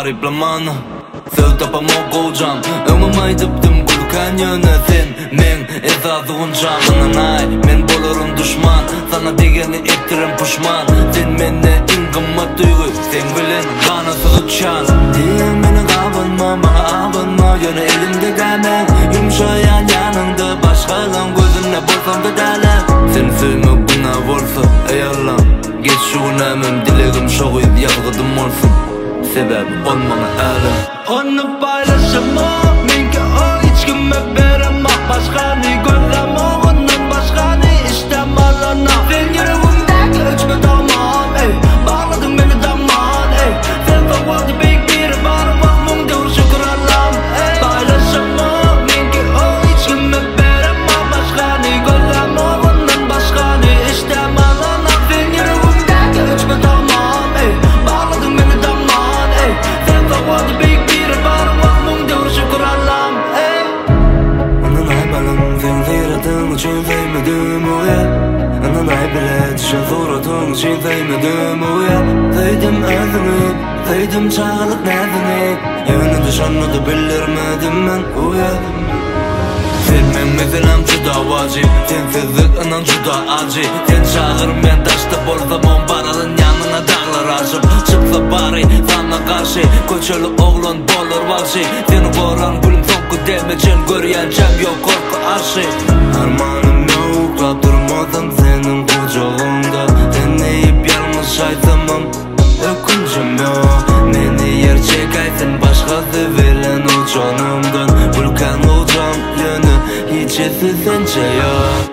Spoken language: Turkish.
gariplemana Söz tapamok olacağım Ömümay dıptım kulkan yöne sen Men esası uncan Ananay men bolurum düşman Sana degeni ettirim puşman Sen menne ingımma duygu Sen bilen kanası uçan Diye meni kabınma bana abınma Yöne elimde gelmen Yumşayan yanında Başkalan gözünle bolsam da derler Sen sövmek günah olsa ey Allah'ım Geç şu günahımın dilegim şoğuyup yazgıdım olsun Sebebi olmana älem Onu paylaşamam Menki o hiç kime veremem Başka ne gözlem oğundan Başka ne istem alana Sen yüreğimdeki ölçme tamam ey Bağladın beni tamam ey Sen soğudu büyük biri varım Vakmın dur şükür Allah'ım ey Paylaşamam Menki o hiç kime veremem Başka ne gözlem oğundan Başka ne istem alana Sen yüreğimdeki ölçme tamam ey Bağladın beni tamam ey Sen soğudu büyük biri varım Vakmın dur şükür Allah'ım ey Ananay balım sen zeyradın için sevmedim o ya Ananay bile düşen zoradın için sevmedim o ya Zeydim özünü, zeydim çağlık nezini Yönü düşanı da bilirmedim ben o ya Sevmem meselem juda vacip Sensizlik anan juda acı Sen çağır men taşta bolsam on baralın yanına dağlar aşıp Çıksa bari sana karşı Koçalı oğlan bolur vahşi Seni koran gülüm sonku demecen Görüyencem yok korku aşı Armanım yok kaptırmadım senin kucağında Deneyip yalnız aytamam Öküncüm yok Meni yer çekaysin başkası veren o canımdan Vulkan olacağım yönü Hiç esiz sence yok